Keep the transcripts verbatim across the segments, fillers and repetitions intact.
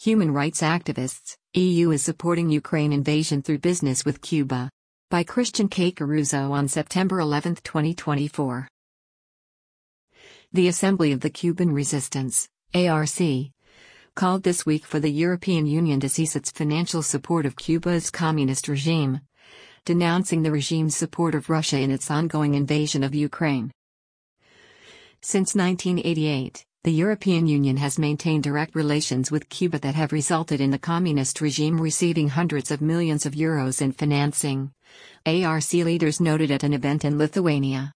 Human rights activists, E U is supporting Ukraine invasion through business with Cuba. By Christian K. Caruso on September eleventh, twenty twenty-four. The Assembly of the Cuban Resistance, A R C, called this week for the European Union to cease its financial support of Cuba's communist regime, denouncing the regime's support of Russia in its ongoing invasion of Ukraine. Since nineteen eighty-eight, the European Union has maintained direct relations with Cuba that have resulted in the communist regime receiving hundreds of millions of euros in financing, A R C leaders noted at an event in Lithuania.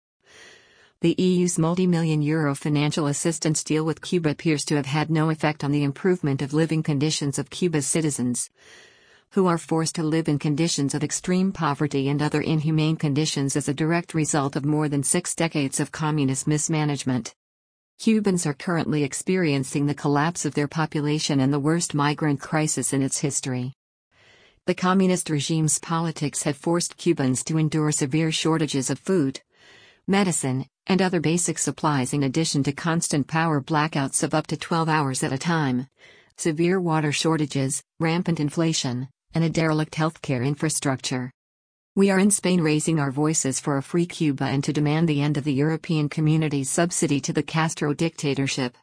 The E U's multi-million euro financial assistance deal with Cuba appears to have had no effect on the improvement of living conditions of Cuba's citizens, who are forced to live in conditions of extreme poverty and other inhumane conditions as a direct result of more than six decades of communist mismanagement. Cubans are currently experiencing the collapse of their population and the worst migrant crisis in its history. The communist regime's politics have forced Cubans to endure severe shortages of food, medicine, and other basic supplies in addition to constant power blackouts of up to twelve hours at a time, severe water shortages, rampant inflation, and a derelict healthcare infrastructure. We are in Spain raising our voices for a free Cuba and to demand the end of the European community's subsidy to the Castro dictatorship,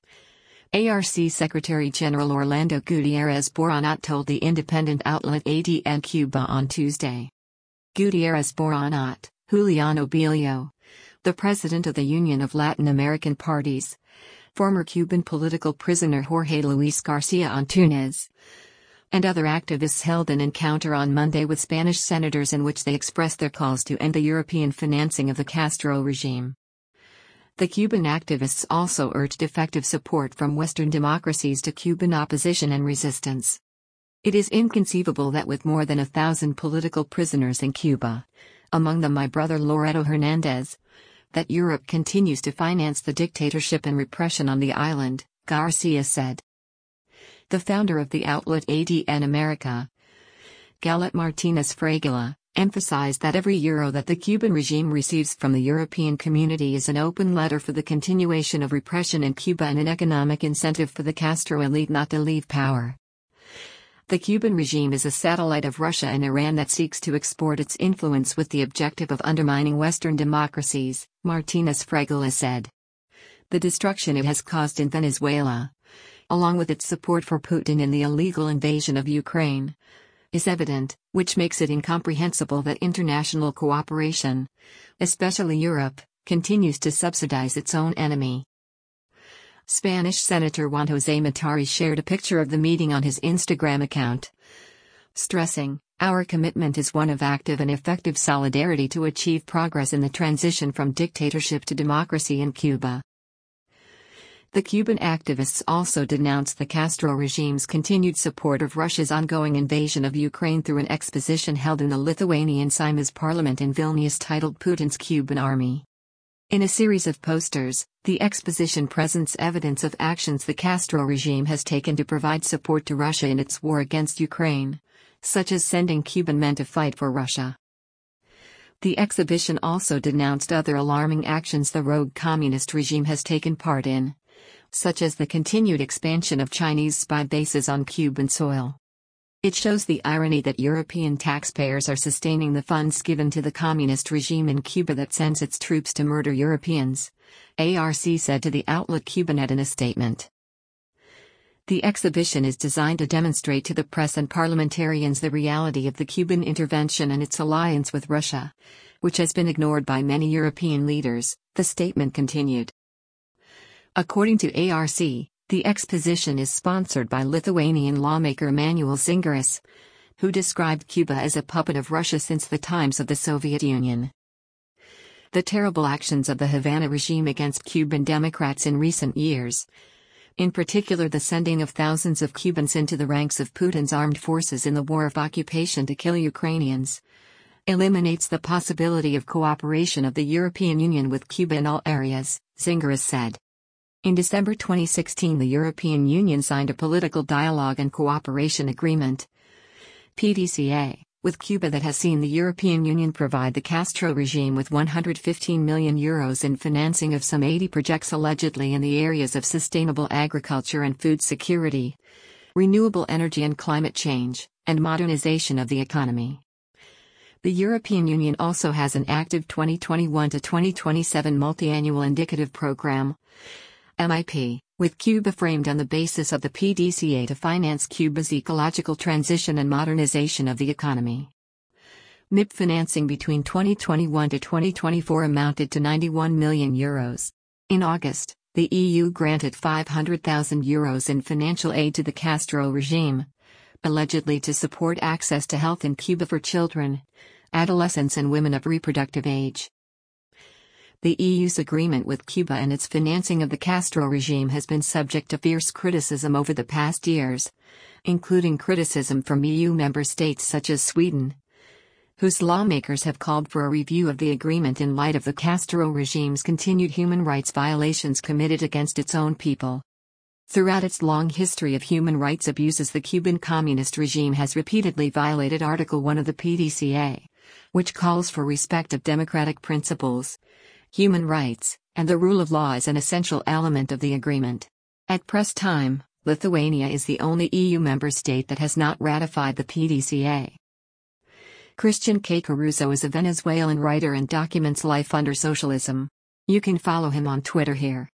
A R C Secretary General Orlando Gutierrez Boronat told the independent outlet A D N Cuba on Tuesday. Gutierrez Boronat, Juliano Bilio, the president of the Union of Latin American Parties, former Cuban political prisoner Jorge Luis Garcia Antunes, and other activists held an encounter on Monday with Spanish senators in which they expressed their calls to end the European financing of the Castro regime. The Cuban activists also urged effective support from Western democracies to Cuban opposition and resistance. It is inconceivable that with more than a thousand political prisoners in Cuba, among them my brother Loreto Hernandez, that Europe continues to finance the dictatorship and repression on the island, Garcia said. The founder of the outlet A D N America, Galet Martinez Fragola, emphasized that every euro that the Cuban regime receives from the European community is an open letter for the continuation of repression in Cuba and an economic incentive for the Castro elite not to leave power. The Cuban regime is a satellite of Russia and Iran that seeks to export its influence with the objective of undermining Western democracies, Martinez Fragola said. The destruction it has caused in Venezuela, along with its support for Putin in the illegal invasion of Ukraine, is evident, which makes it incomprehensible that international cooperation, especially Europe, continues to subsidize its own enemy. Spanish Senator Juan José Matari shared a picture of the meeting on his Instagram account, stressing, "Our commitment is one of active and effective solidarity to achieve progress in the transition from dictatorship to democracy in Cuba." The Cuban activists also denounced the Castro regime's continued support of Russia's ongoing invasion of Ukraine through an exposition held in the Lithuanian Seimas parliament in Vilnius titled Putin's Cuban Army. In a series of posters, the exposition presents evidence of actions the Castro regime has taken to provide support to Russia in its war against Ukraine, such as sending Cuban men to fight for Russia. The exhibition also denounced other alarming actions the rogue communist regime has taken part in, such as the continued expansion of Chinese spy bases on Cuban soil. It shows the irony that European taxpayers are sustaining the funds given to the communist regime in Cuba that sends its troops to murder Europeans, A R C said to the outlet Cubanet in a statement. The exhibition is designed to demonstrate to the press and parliamentarians the reality of the Cuban intervention and its alliance with Russia, which has been ignored by many European leaders, the statement continued. According to A R C, the exposition is sponsored by Lithuanian lawmaker Emanuel Zingeris, who described Cuba as a puppet of Russia since the times of the Soviet Union. The terrible actions of the Havana regime against Cuban Democrats in recent years, in particular the sending of thousands of Cubans into the ranks of Putin's armed forces in the war of occupation to kill Ukrainians, eliminates the possibility of cooperation of the European Union with Cuba in all areas, Zingeris said. In December twenty sixteen, the European Union signed a political dialogue and cooperation agreement, P D C A, with Cuba that has seen the European Union provide the Castro regime with one hundred fifteen million euros in financing of some eighty projects allegedly in the areas of sustainable agriculture and food security, renewable energy and climate change, and modernization of the economy. The European Union also has an active twenty twenty-one to twenty twenty-seven Multi-Annual Indicative Program, M I P, with Cuba framed on the basis of the P D C A to finance Cuba's ecological transition and modernization of the economy. M I P financing between twenty twenty-one to twenty twenty-four amounted to ninety-one million euros. In August, the E U granted five hundred thousand euros in financial aid to the Castro regime, allegedly to support access to health in Cuba for children, adolescents and women of reproductive age. The E U's agreement with Cuba and its financing of the Castro regime has been subject to fierce criticism over the past years, including criticism from E U member states such as Sweden, whose lawmakers have called for a review of the agreement in light of the Castro regime's continued human rights violations committed against its own people. Throughout its long history of human rights abuses, the Cuban Communist regime has repeatedly violated Article one of the P D C A, which calls for respect of democratic principles, human rights, and the rule of law as an essential element of the agreement. At press time, Lithuania is the only E U member state that has not ratified the P D C A. Christian K. Caruso is a Venezuelan writer and documents life under socialism. You can follow him on Twitter here.